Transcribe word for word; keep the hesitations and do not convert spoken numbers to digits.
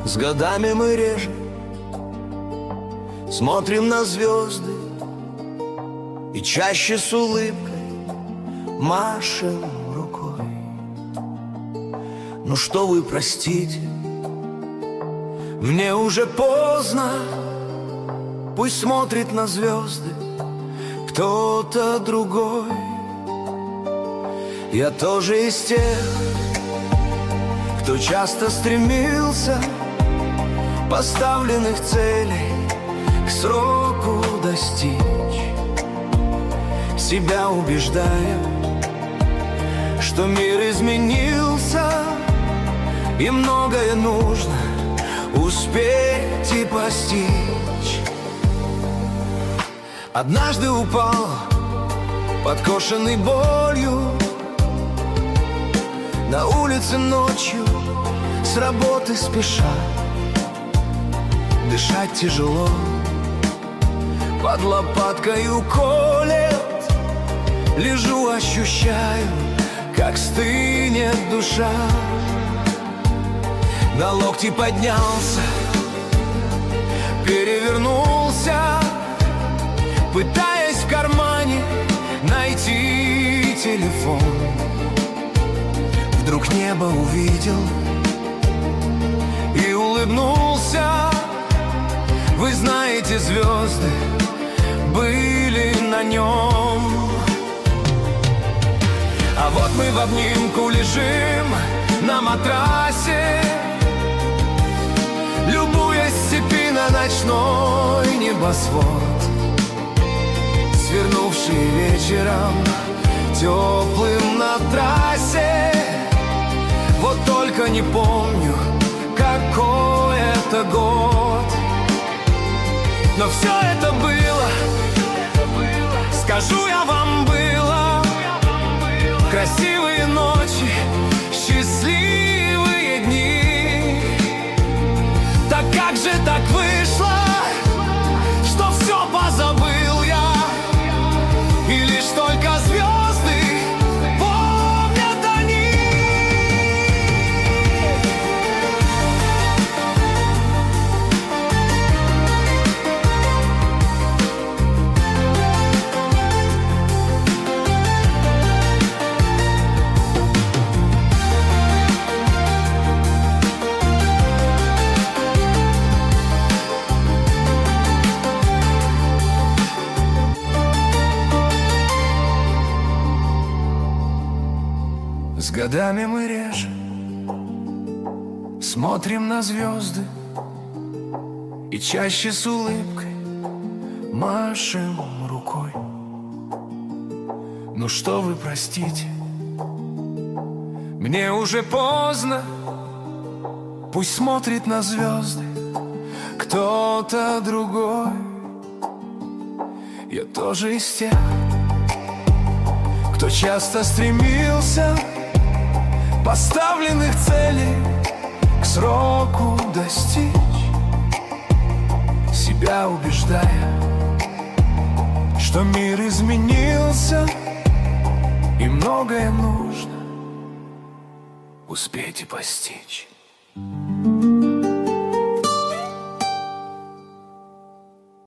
С годами мы реже смотрим на звезды и чаще с улыбкой машем рукой. Ну что вы, простите, мне уже поздно. Пусть смотрит на звезды кто-то другой. Я тоже из тех, кто часто стремился поставленных целей к сроку достичь, себя убеждая, что мир изменился и многое нужно успеть и постичь. Однажды упал, подкошенный болью, на улице ночью, с работы спеша. Дышать тяжело, под лопаткою колет. Лежу, ощущаю, как стынет душа. На локти поднялся, перевернулся, пытаясь в кармане найти телефон. Вдруг небо увидел и улыбнулся. Вы знаете, звезды были на нем. А вот мы в обнимку лежим на матрасе, любуясь с цепи на ночной небосвод, свернувший вечером теплым на трассе. Вот только не помню, какой это год. Но все это было, скажу я вам, было красивые ночи, счастливые дни. Так как же так вышло, что все позабыл я, и лишь только звезды помнят они. С годами мы реже смотрим на звезды и чаще с улыбкой машем рукой. Ну что вы, простите, мне уже поздно. Пусть смотрит на звезды кто-то другой. Я тоже из тех, кто часто стремился поставленных целей к сроку достичь, себя убеждая, что мир изменился и многое нужно успеть и постичь.